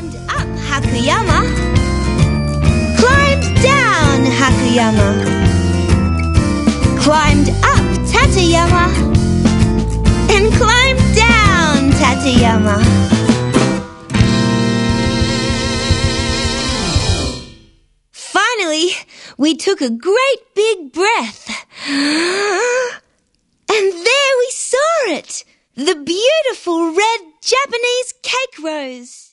Climbed up Hakuyama, climbed down Hakuyama, climbed up Tateyama, and climbed down Tateyama. Finally, we took a great big breath. And there we saw it, the beautiful red Japanese cake rose.